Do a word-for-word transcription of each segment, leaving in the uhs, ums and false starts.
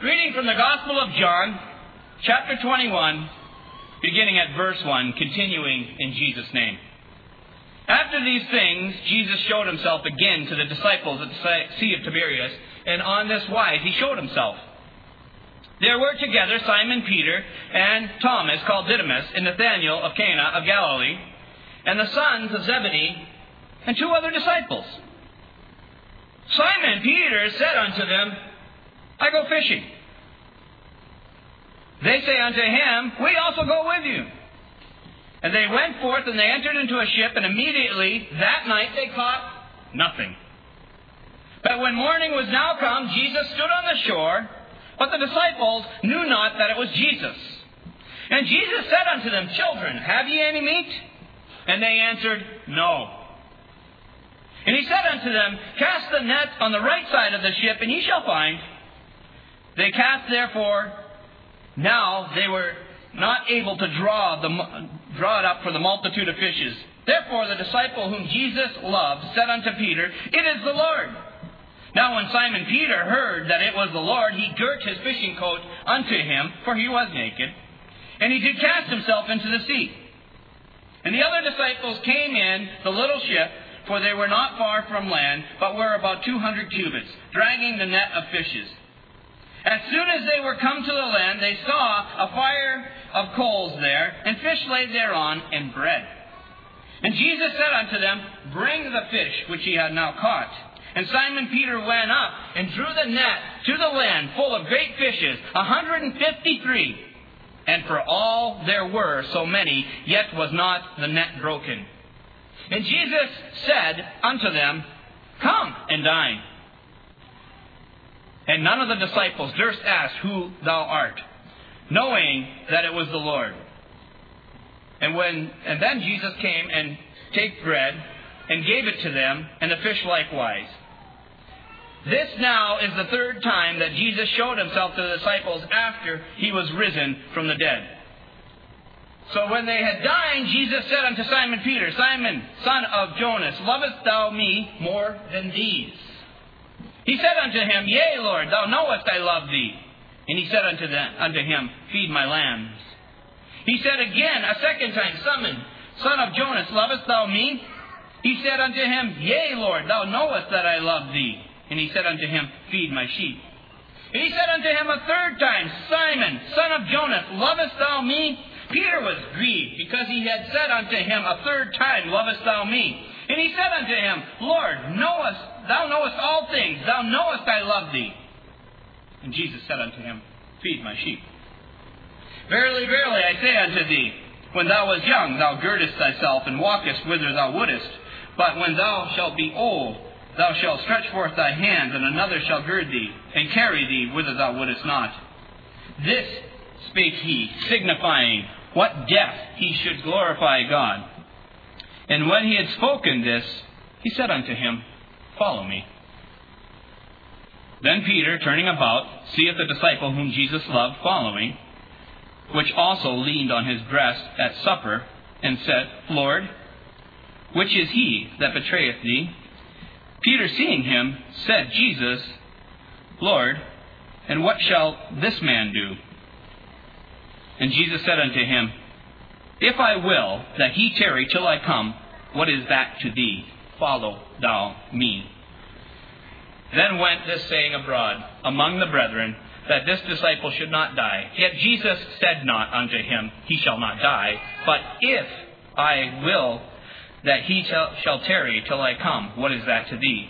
Reading from the Gospel of John, chapter twenty-one, beginning at verse one, continuing in Jesus' name. After these things, Jesus showed himself again to the disciples at the Sea of Tiberias, and on this wise he showed himself. There were together Simon Peter and Thomas, called Didymus, and Nathanael of Cana of Galilee, and the sons of Zebedee, and two other disciples. Simon Peter said unto them, I go fishing. They say unto him, we also go with you. And they went forth, and they entered into a ship, and immediately that night they caught nothing. But when morning was now come, Jesus stood on the shore, but the disciples knew not that it was Jesus. And Jesus said unto them, Children, have ye any meat? And they answered, No. And he said unto them, Cast the net on the right side of the ship, and ye shall find. They cast therefore, now they were not able to draw, the, draw it up for the multitude of fishes. Therefore the disciple whom Jesus loved said unto Peter, It is the Lord. Now when Simon Peter heard that it was the Lord, he girt his fishing coat unto him, for he was naked, and he did cast himself into the sea. And the other disciples came in the little ship, for they were not far from land, but were about two hundred cubits, dragging the net of fishes. As soon as they were come to the land, they saw a fire of coals there, and fish laid thereon, and bread. And Jesus said unto them, Bring the fish which ye have now caught. And Simon Peter went up, and drew the net to the land full of great fishes, a hundred and fifty-three. And for all there were so many, yet was not the net broken. And Jesus said unto them, Come and dine. And none of the disciples durst ask who thou art, knowing that it was the Lord. And when and then Jesus came and take bread, and gave it to them, and the fish likewise. This now is the third time that Jesus showed himself to the disciples after he was risen from the dead. So when they had dined, Jesus said unto Simon Peter, Simon, son of Jonas, lovest thou me more than these? He said unto him, Yea, Lord, thou knowest I love thee. And he said unto them, unto him, Feed my lambs. He said again, a second time, Simon, son of Jonas, lovest thou me? He said unto him, Yea, Lord, thou knowest that I love thee. And he said unto him, Feed my sheep. And he said unto him a third time, Simon, son of Jonas, lovest thou me? Peter was grieved, because he had said unto him a third time, Lovest thou me? And he said unto him, Lord, knowest, thou knowest all things, thou knowest I love thee. And Jesus said unto him, Feed my sheep. Verily, verily, I say unto thee, when thou wast young, thou girdest thyself, and walkest whither thou wouldest. But when thou shalt be old, thou shalt stretch forth thy hand, and another shall gird thee, and carry thee whither thou wouldest not. This spake he, signifying what death he should glorify God. And when he had spoken this, he said unto him, Follow me. Then Peter, turning about, seeth the disciple whom Jesus loved following, which also leaned on his breast at supper, and said, Lord, which is he that betrayeth thee? Peter, seeing him, said, Jesus, Lord, and what shall this man do? And Jesus said unto him, If I will that he tarry till I come, what is that to thee? Follow thou me. Then went this saying abroad among the brethren, that this disciple should not die. Yet Jesus said not unto him, He shall not die, but if I will that he shall tarry till I come, what is that to thee?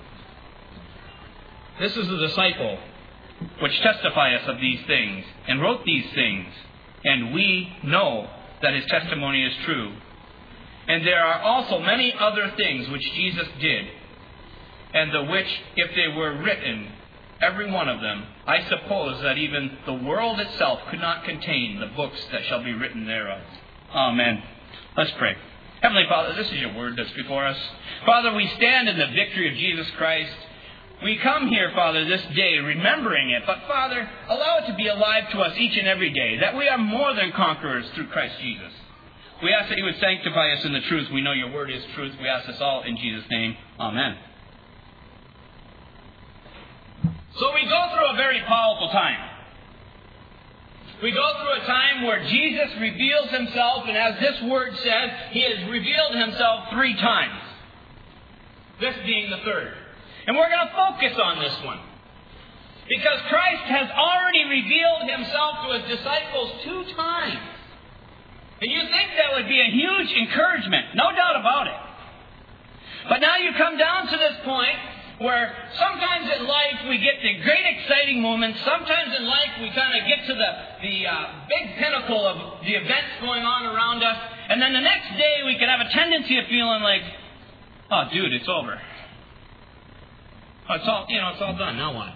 This is the disciple which testifieth of these things, and wrote these things, and we know that his testimony is true. And there are also many other things which Jesus did, and the which, if they were written, every one of them, I suppose that even the world itself could not contain the books that shall be written thereof. Amen. Let's pray. Heavenly Father, this is your word that's before us. Father, we stand in the victory of Jesus Christ. We come here, Father, this day remembering it. But, Father, allow it to be alive to us each and every day, that we are more than conquerors through Christ Jesus. We ask that you would sanctify us in the truth. We know your word is truth. We ask this all in Jesus' name. Amen. So we go through a very powerful time. We go through a time where Jesus reveals himself, and as this word says, he has revealed himself three times. This being the third. And we're going to focus on this one. Because Christ has already revealed himself to his disciples two times. And you think that would be a huge encouragement. No doubt about it. But now you come down to this point where sometimes in life we get the great exciting moments. Sometimes in life we kind of get to the, the uh, big pinnacle of the events going on around us. And then the next day we can have a tendency of feeling like, oh, dude, it's over. Oh, it's all, you know, it's all done. Now what?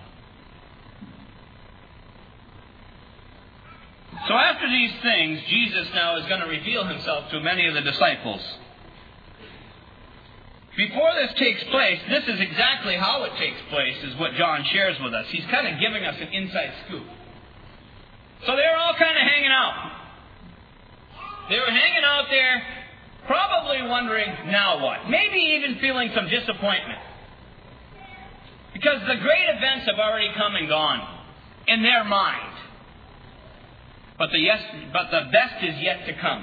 So after these things, Jesus now is going to reveal himself to many of the disciples. Before this takes place, this is exactly how it takes place, is what John shares with us. He's kind of giving us an inside scoop. So they were all kind of hanging out. They were hanging out there, probably wondering, now what? Maybe even feeling some disappointment. Because the great events have already come and gone in their mind. But the, yes, but the best is yet to come.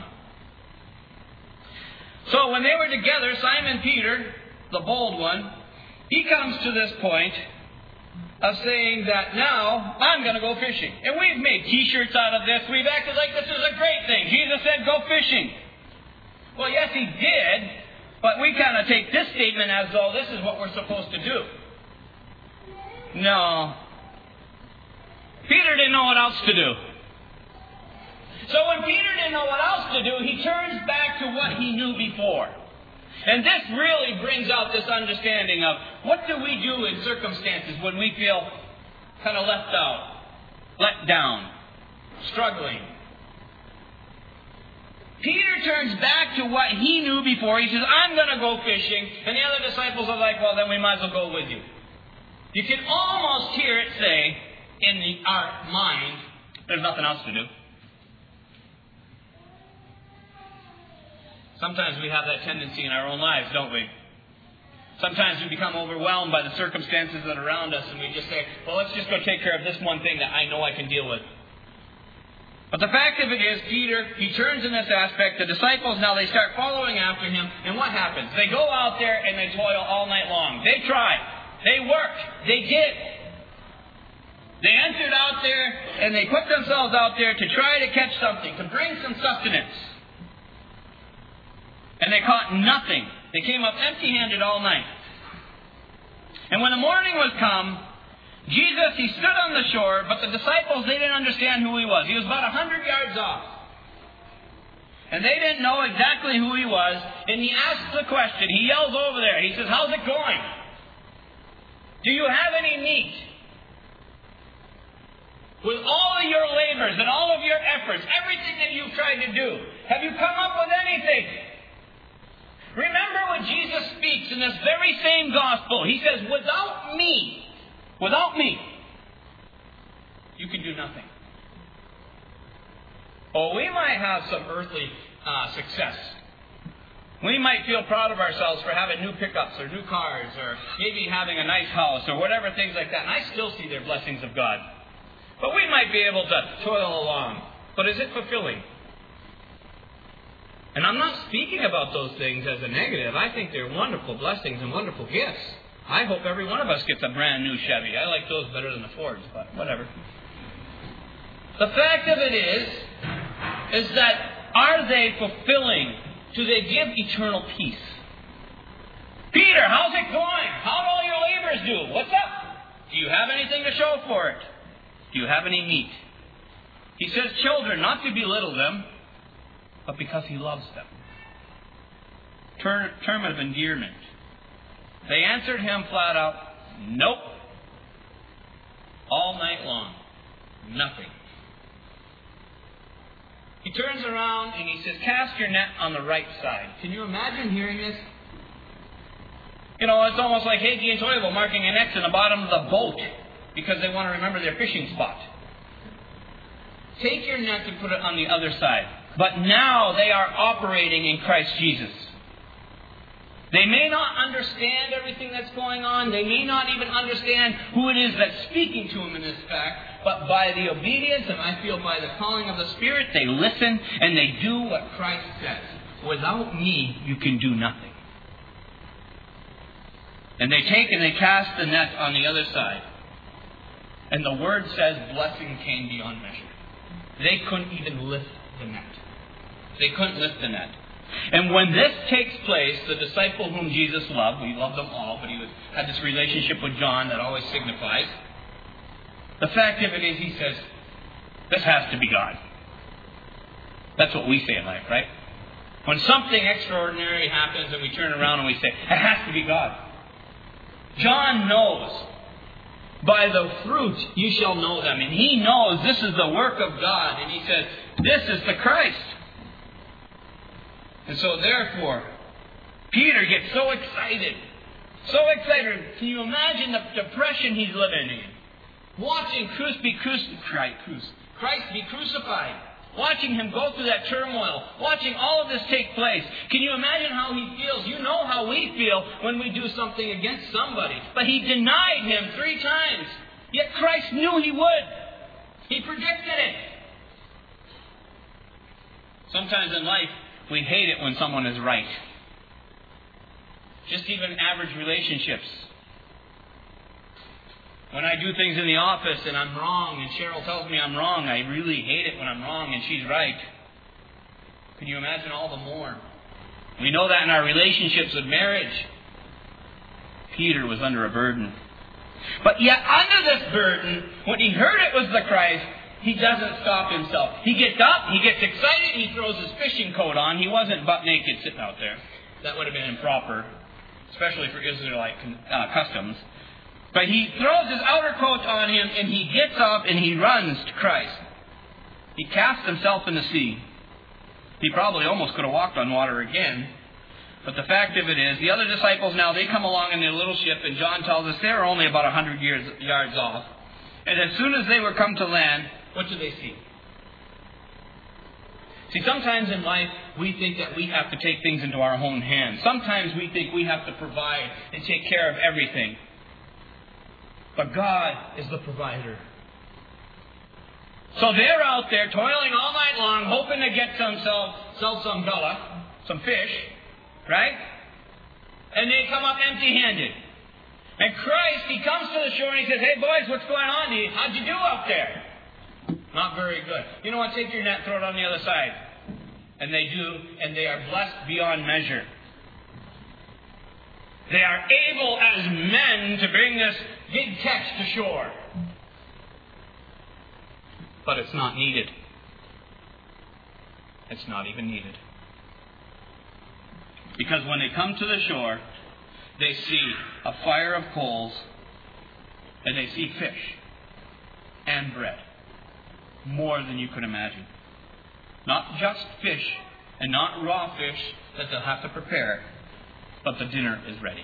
So when they were together, Simon Peter, the bold one, he comes to this point of saying that now I'm going to go fishing. And we've made t-shirts out of this. We've acted like this is a great thing. Jesus said go fishing. Well, yes, he did. But we kind of take this statement as though this is what we're supposed to do. No. Peter didn't know what else to do. So when Peter didn't know what else to do, he turns back to what he knew before. And this really brings out this understanding of what do we do in circumstances when we feel kind of left out, let down, struggling. Peter turns back to what he knew before. He says, I'm going to go fishing. And the other disciples are like, well, then we might as well go with you. You can almost hear it say in the, our mind, there's nothing else to do. Sometimes we have that tendency in our own lives, don't we? Sometimes we become overwhelmed by the circumstances that are around us and we just say, well, let's just go take care of this one thing that I know I can deal with. But the fact of it is, Peter, he turns in this aspect. The disciples, now they start following after him. And what happens? They go out there and they toil all night long. They tried. They worked. They did. They entered out there and they put themselves out there to try to catch something, to bring some sustenance. And they caught nothing. They came up empty-handed all night. And when the morning was come, Jesus, he stood on the shore, but the disciples, they didn't understand who he was. He was about a hundred yards off. And they didn't know exactly who he was. And he asks the question. He yells over there. He says, how's it going? Do you have any meat? With all of your labors and all of your efforts, everything that you've tried to do, have you come up with anything? Remember when Jesus speaks in this very same gospel. He says, without me, without me, you can do nothing. Oh, we might have some earthly uh, success. We might feel proud of ourselves for having new pickups or new cars or maybe having a nice house or whatever, things like that. And I still see their blessings of God. But we might be able to toil along. But is it fulfilling? And I'm not speaking about those things as a negative. I think they're wonderful blessings and wonderful gifts. I hope every one of us gets a brand new Chevy. I like those better than the Fords, but whatever. The fact of it is, is that are they fulfilling? Do they give eternal peace? Peter, how's it going? How do all your labors do? What's up? Do you have anything to show for it? Do you have any meat? He says, children, not to belittle them, but because he loves them. Term, term of endearment. They answered him flat out, nope. All night long. Nothing. He turns around and he says, cast your net on the right side. Can you imagine hearing this? You know, it's almost like Hagee and Toivo marking an X in the bottom of the boat because they want to remember their fishing spot. Take your net and put it on the other side. But now they are operating in Christ Jesus. They may not understand everything that's going on. They may not even understand who it is that's speaking to them in this fact. But by the obedience, and I feel by the calling of the Spirit, they listen and they do what Christ says. Without me, you can do nothing. And they take and they cast the net on the other side. And the Word says blessing came beyond measure. They couldn't even lift the net. They couldn't lift the net. And when this takes place, the disciple whom Jesus loved, we love them all, but he was, had this relationship with John that always signifies. The fact of it is, he says, this has to be God. That's what we say in life, right? When something extraordinary happens and we turn around and we say, it has to be God. John knows, by the fruit you shall know them. And he knows this is the work of God. And he says, this is the Christ. And so therefore, Peter gets so excited. So excited. Can you imagine the depression he's living in? Watching Christ be, cruci- Christ be crucified. Watching him go through that turmoil. Watching all of this take place. Can you imagine how he feels? You know how we feel when we do something against somebody. But he denied him three times. Yet Christ knew he would. He predicted it. Sometimes in life, we hate it when someone is right. Just even average relationships. When I do things in the office and I'm wrong and Cheryl tells me I'm wrong, I really hate it when I'm wrong and she's right. Can you imagine all the more? We know that in our relationships with marriage. Peter was under a burden. But yet under this burden, when he heard it was the Christ, he doesn't stop himself. He gets up, he gets excited, he throws his fishing coat on. He wasn't butt naked sitting out there. That would have been improper, especially for Israelite uh, customs. But he throws his outer coat on him and he gets up and he runs to Christ. He casts himself in the sea. He probably almost could have walked on water again. But the fact of it is, the other disciples now, they come along in their little ship, and John tells us they're only about one hundred years, yards off. And as soon as they were come to land, what do they see? See, sometimes in life, we think that we have to take things into our own hands. Sometimes we think we have to provide and take care of everything. But God is the provider. So they're out there toiling all night long, hoping to get some, sell, sell some gullah, some fish, right? And they come up empty-handed. And Christ, he comes to the shore and he says, hey boys, what's going on to you? How'd you do out there? Not very good. You know what? Take your net, throw it on the other side. And they do, and they are blessed beyond measure. They are able as men to bring this big catch to shore. But it's not needed. It's not even needed. Because when they come to the shore, they see a fire of coals, and they see fish and bread. More than you could imagine. Not just fish and not raw fish that they'll have to prepare, but the dinner is ready.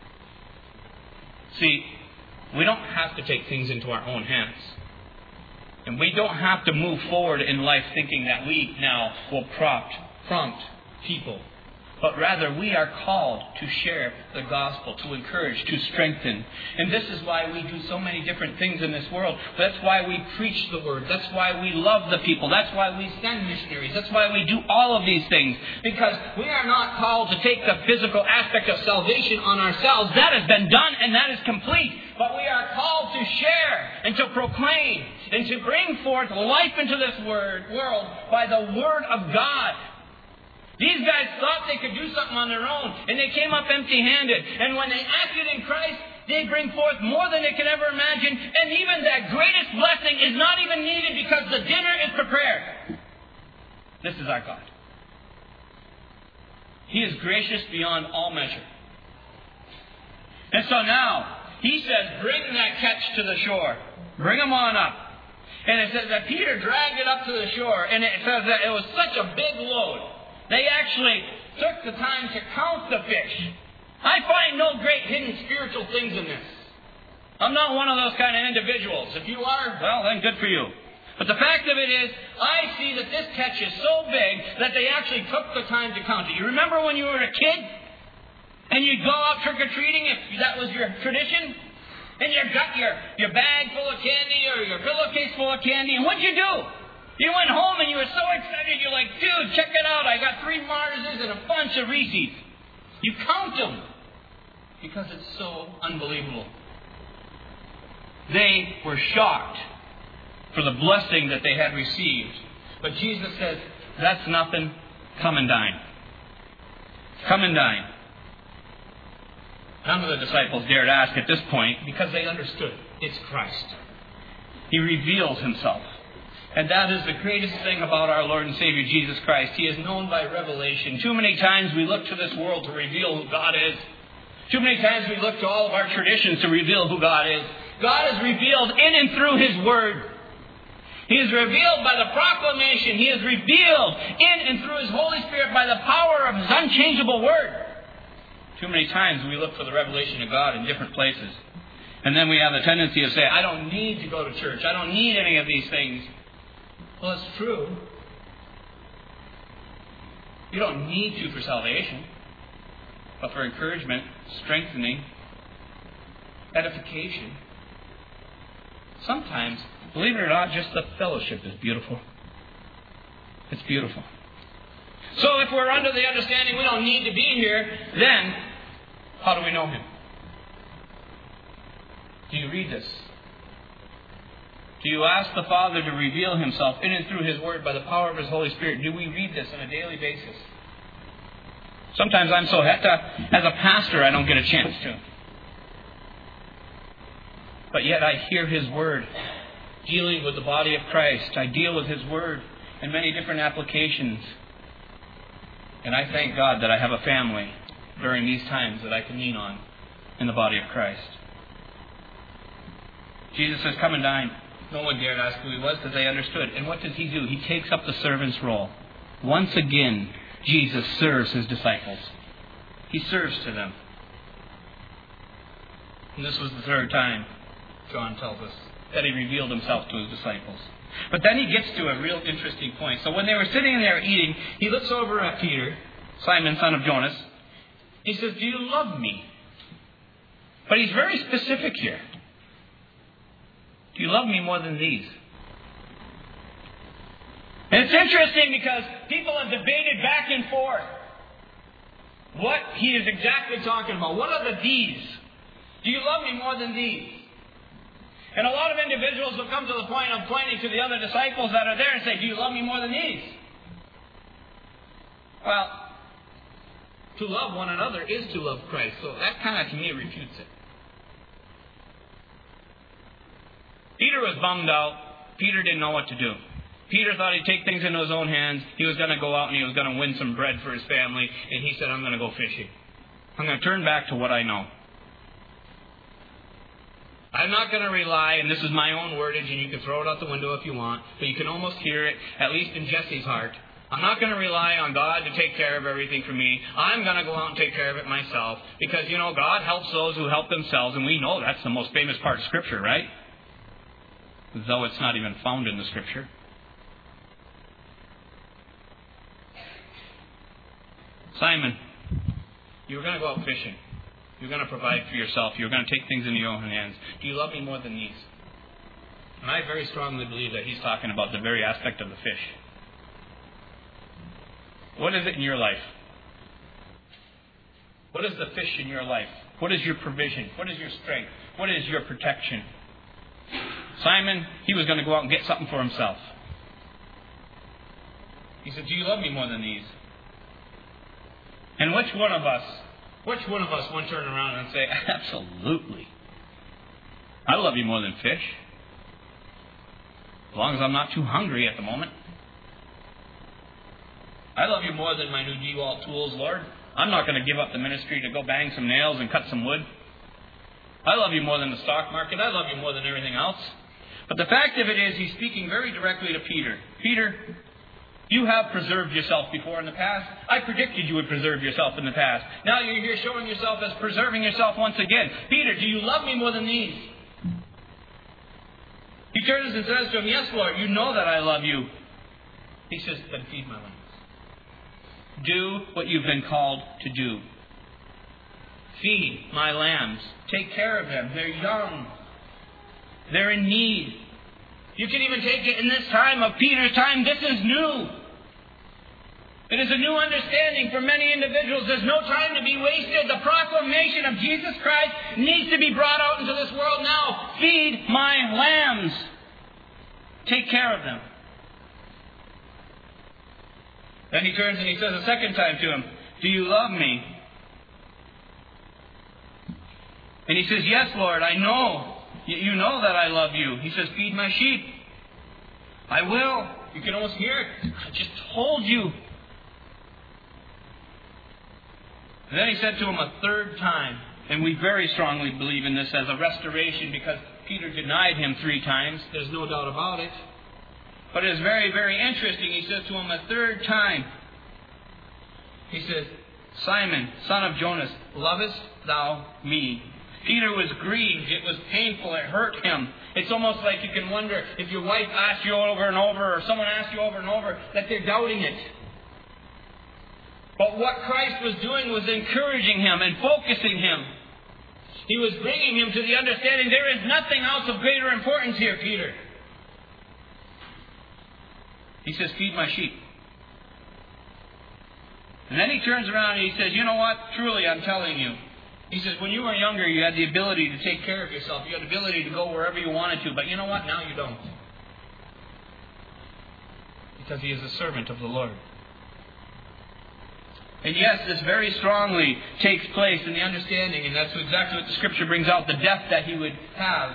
See, we don't have to take things into our own hands. And we don't have to move forward in life thinking that we now will prompt, prompt people. But rather, we are called to share the gospel, to encourage, to strengthen. And this is why we do so many different things in this world. That's why we preach the word. That's why we love the people. That's why we send missionaries. That's why we do all of these things. Because we are not called to take the physical aspect of salvation on ourselves. That has been done and that is complete. But we are called to share and to proclaim and to bring forth life into this word, world by the word of God. These guys thought they could do something on their own, and they came up empty-handed. And when they acted in Christ, they bring forth more than they could ever imagine. And even that greatest blessing is not even needed because the dinner is prepared. This is our God. He is gracious beyond all measure. And so now, he says, bring that catch to the shore. Bring them on up. And it says that Peter dragged it up to the shore, and it says that it was such a big load. They actually took the time to count the fish. I find no great hidden spiritual things in this. I'm not one of those kind of individuals. If you are, well, then good for you. But the fact of it is, I see that this catch is so big that they actually took the time to count it. You remember when you were a kid? And you'd go out trick-or-treating if that was your tradition. And you got your, your bag full of candy or your pillowcase full of candy. And what'd you do? You went home and you were so excited. You're like, dude, check it out. I got three Marses and a bunch of Reese's. You count them because it's so unbelievable. They were shocked for the blessing that they had received. But Jesus says, that's nothing. Come and dine. Come and dine. None of the disciples dared ask at this point because they understood it's Christ. He reveals himself. And that is the greatest thing about our Lord and Savior Jesus Christ. He is known by revelation. Too many times we look to this world to reveal who God is. Too many times we look to all of our traditions to reveal who God is. God is revealed in and through His Word. He is revealed by the proclamation. He is revealed in and through His Holy Spirit by the power of His unchangeable Word. Too many times we look for the revelation of God in different places. And then we have the tendency to say, I don't need to go to church. I don't need any of these things. Well, it's true. You don't need to for salvation. But for encouragement, strengthening, edification. Sometimes, believe it or not, just the fellowship is beautiful. It's beautiful. So if we're under the understanding we don't need to be here, then how do we know Him? Do you read this? Do you ask the Father to reveal Himself in and through His Word by the power of His Holy Spirit? Do we read this on a daily basis? Sometimes I'm so hectic as a pastor I don't get a chance to. But yet I hear His Word dealing with the body of Christ. I deal with His Word in many different applications. And I thank God that I have a family during these times that I can lean on in the body of Christ. Jesus says, come and dine. No one dared ask who He was because they understood. And what does He do? He takes up the servant's role. Once again, Jesus serves His disciples. He serves to them. And this was the third time, John tells us, that He revealed Himself to His disciples. But then He gets to a real interesting point. So when they were sitting there eating, He looks over at Peter, Simon, son of Jonas. He says, do you love me? But He's very specific here. Do you love me more than these? And it's interesting because people have debated back and forth what He is exactly talking about. What are the these? Do you love me more than these? And a lot of individuals will come to the point of pointing to the other disciples that are there and say, do you love me more than these? Well, to love one another is to love Christ. So that kind of, to me, refutes it. Peter was bummed out. Peter didn't know what to do. Peter thought he'd take things into his own hands. He was going to go out and he was going to win some bread for his family. And he said, I'm going to go fishing. I'm going to turn back to what I know. I'm not going to rely, and this is my own wordage, and you can throw it out the window if you want, but you can almost hear it, at least in Jesse's heart. I'm not going to rely on God to take care of everything for me. I'm going to go out and take care of it myself. Because, you know, God helps those who help themselves, and we know that's the most famous part of Scripture, right? Though it's not even found in the Scripture. Simon, you were going to go out fishing. You're going to provide for yourself. You're going to take things into your own hands. Do you love me more than these? And I very strongly believe that He's talking about the very aspect of the fish. What is it in your life? What is the fish in your life? What is your provision? What is your strength? What is your protection? Simon, he was going to go out and get something for himself. He said, do you love me more than these? And which one of us, which one of us would turn around and say, absolutely. I love you more than fish. As long as I'm not too hungry at the moment. I love you more than my new DeWalt tools, Lord. I'm not going to give up the ministry to go bang some nails and cut some wood. I love you more than the stock market. I love you more than everything else. But the fact of it is, He's speaking very directly to Peter. Peter, you have preserved yourself before in the past. I predicted you would preserve yourself in the past. Now you're here showing yourself as preserving yourself once again. Peter, do you love me more than these? He turns and says to him, yes, Lord, you know that I love you. He says, then feed my lambs. Do what you've been called to do. Feed my lambs. Take care of them. They're young. They're in need. You can even take it in this time of Peter's time. This is new. It is a new understanding for many individuals. There's no time to be wasted. The proclamation of Jesus Christ needs to be brought out into this world now. Feed my lambs. Take care of them. Then he turns and he says a second time to him, do you love me? And he says, yes, Lord, I know. You know that I love you. He says, feed my sheep. I will. You can almost hear it. I just told you. And then he said to him a third time, and we very strongly believe in this as a restoration because Peter denied him three times. There's no doubt about it. But it is very, very interesting. He says to him a third time, he says, Simon, son of Jonas, lovest thou me? Peter was grieved. It was painful. It hurt him. It's almost like you can wonder if your wife asks you over and over or someone asks you over and over that they're doubting it. But what Christ was doing was encouraging him and focusing him. He was bringing him to the understanding there is nothing else of greater importance here, Peter. He says, feed my sheep. And then he turns around and he says, you know what? Truly, I'm telling you. He says, when you were younger, you had the ability to take care of yourself. You had the ability to go wherever you wanted to. But you know what? Now you don't. Because he is a servant of the Lord. And yes, this very strongly takes place in the understanding, and that's exactly what the Scripture brings out, the death that he would have.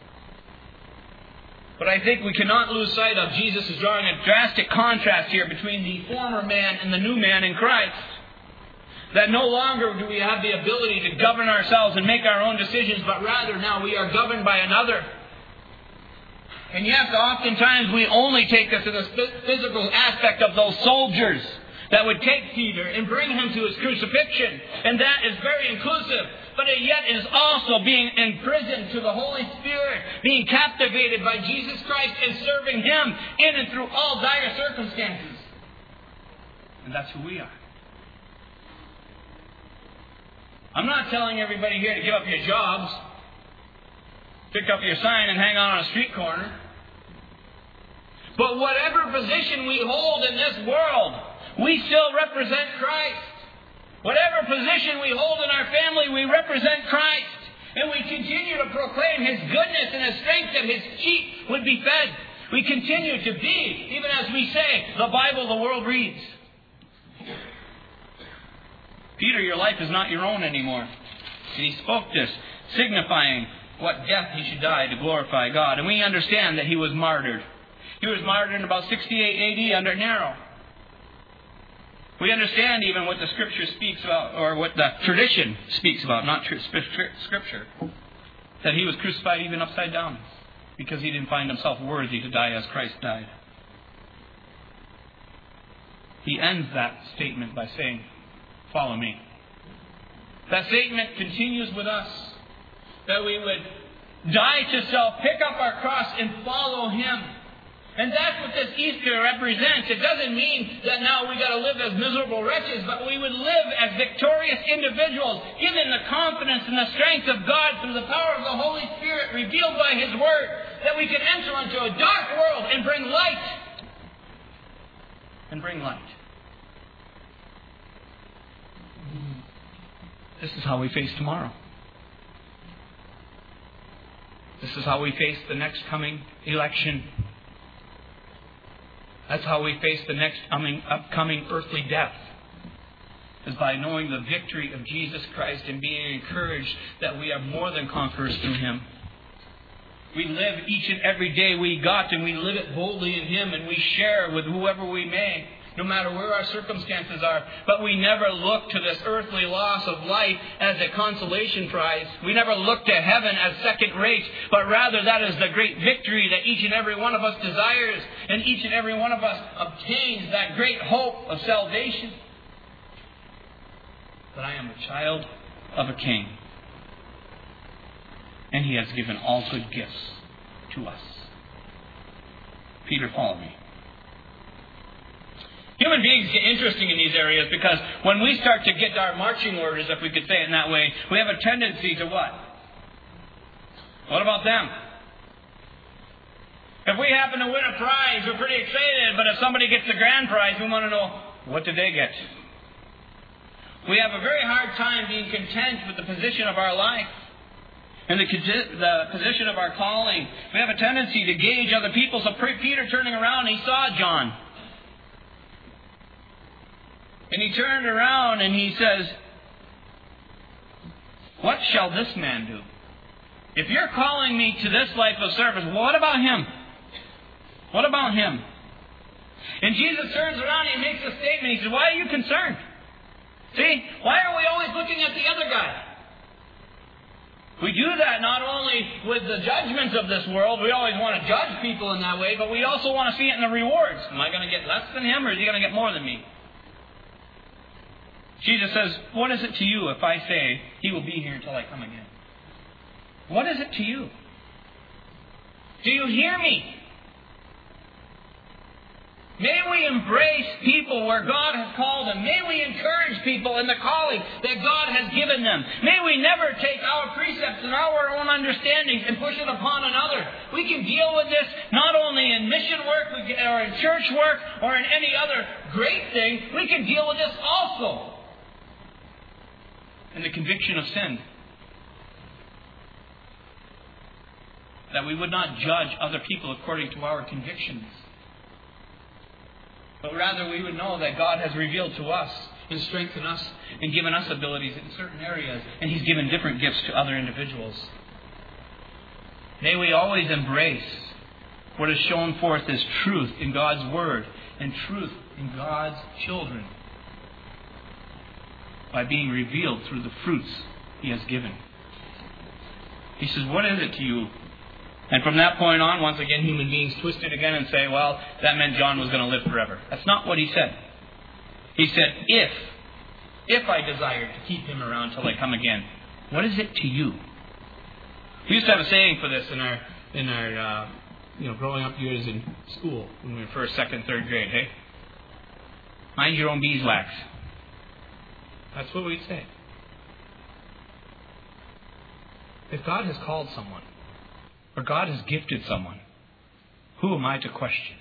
But I think we cannot lose sight of Jesus is drawing a drastic contrast here between the former man and the new man in Christ. That no longer do we have the ability to govern ourselves and make our own decisions, but rather now we are governed by another. And yes, oftentimes we only take this in the physical aspect of those soldiers that would take Peter and bring him to his crucifixion. And that is very inclusive. But it yet is also being imprisoned to the Holy Spirit, being captivated by Jesus Christ and serving Him in and through all dire circumstances. And that's who we are. I'm not telling everybody here to give up your jobs, pick up your sign and hang on on a street corner. But whatever position we hold in this world, we still represent Christ. Whatever position we hold in our family, we represent Christ. And we continue to proclaim His goodness and His strength that His sheep would be fed. We continue to be, even as we say, the Bible the world reads. Peter, your life is not your own anymore. And he spoke this, signifying what death he should die to glorify God. And we understand that he was martyred. He was martyred in about sixty-eight A D under Nero. We understand even what the Scripture speaks about, or what the tradition speaks about, not tr- Scripture, that he was crucified even upside down because he didn't find himself worthy to die as Christ died. He ends that statement by saying, follow me. That statement continues with us, that we would die to self, pick up our cross, and follow Him. And that's what this Easter represents. It doesn't mean that now we got to live as miserable wretches, but we would live as victorious individuals, given the confidence and the strength of God through the power of the Holy Spirit revealed by His Word, that we can enter into a dark world and bring light. And bring light. This is how we face tomorrow. This is how we face the next coming election. That's how we face the next coming, upcoming earthly death. Is by knowing the victory of Jesus Christ and being encouraged that we are more than conquerors through Him. We live each and every day we got, and we live it boldly in Him, and we share with whoever we may, no matter where our circumstances are. But we never look to this earthly loss of life as a consolation prize. We never look to heaven as second rate, but rather that is the great victory that each and every one of us desires, and each and every one of us obtains that great hope of salvation. That I am a child of a King, and He has given all good gifts to us. Peter, follow me. Human beings get interesting in these areas because when we start to get our marching orders, if we could say it in that way, we have a tendency to what? What about them? If we happen to win a prize, we're pretty excited, but if somebody gets the grand prize, we want to know, what did they get? We have a very hard time being content with the position of our life and the, the position of our calling. We have a tendency to gauge other people. So Peter turning around, he saw John. And he turned around and he says, what shall this man do? If you're calling me to this life of service, what about him? What about him? And Jesus turns around and he makes a statement. He says, why are you concerned? See, why are we always looking at the other guy? We do that not only with the judgments of this world. We always want to judge people in that way, but we also want to see it in the rewards. Am I going to get less than him, or is he going to get more than me? Jesus says, what is it to you if I say he will be here until I come again? What is it to you? Do you hear me? May we embrace people where God has called them. May we encourage people in the calling that God has given them. May we never take our precepts and our own understandings and push it upon another. We can deal with this not only in mission work or in church work or in any other great thing. We can deal with this also in the conviction of sin. That we would not judge other people according to our convictions. But rather we would know that God has revealed to us and strengthened us and given us abilities in certain areas. And He's given different gifts to other individuals. May we always embrace what is shown forth as truth in God's Word and truth in God's children by being revealed through the fruits He has given. He says, what is it to you? And from that point on, once again, human beings twist it again and say, well, that meant John was going to live forever. That's not what he said. He said, if, if I desire to keep him around till I come again, what is it to you? We used to have a saying for this in our, in our, uh, you know, growing up years in school, when we were first, second, third grade, hey? Mind your own beeswax. That's what we'd say. If God has called someone, or God has gifted someone, who am I to question?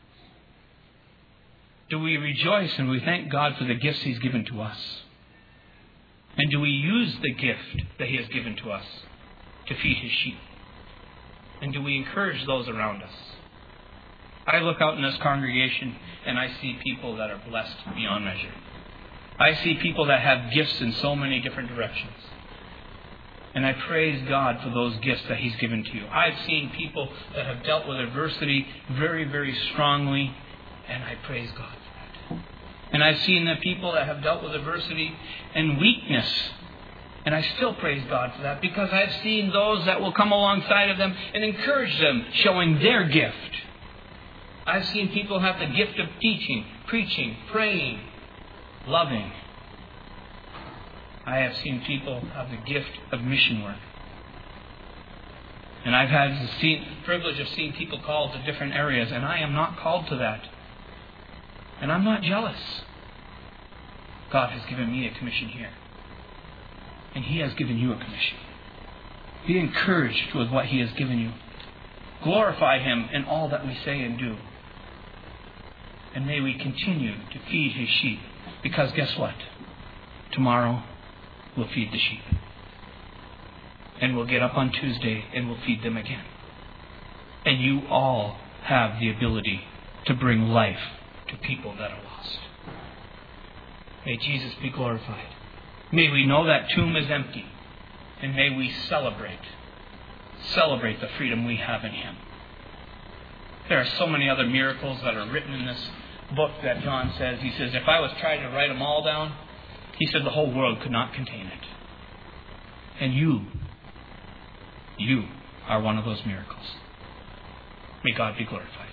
Do we rejoice and we thank God for the gifts He's given to us? And do we use the gift that He has given to us to feed His sheep? And do we encourage those around us? I look out in this congregation and I see people that are blessed beyond measure. I see people that have gifts in so many different directions. And I praise God for those gifts that He's given to you. I've seen people that have dealt with adversity very, very strongly, and I praise God for that. And I've seen the people that have dealt with adversity and weakness, and I still praise God for that, because I've seen those that will come alongside of them and encourage them, showing their gift. I've seen people have the gift of teaching, preaching, praying, loving. I have seen people have the gift of mission work. And I've had the privilege of seeing people called to different areas, and I am not called to that. And I'm not jealous. God has given me a commission here. And He has given you a commission. Be encouraged with what He has given you. Glorify Him in all that we say and do. And may we continue to feed His sheep. Because guess what? Tomorrow, we'll feed the sheep. And we'll get up on Tuesday and we'll feed them again. And you all have the ability to bring life to people that are lost. May Jesus be glorified. May we know that tomb is empty. And may we celebrate, celebrate the freedom we have in Him. There are so many other miracles that are written in this book that John says. He says, if I was trying to write them all down, he said the whole world could not contain it. And you, you are one of those miracles. May God be glorified.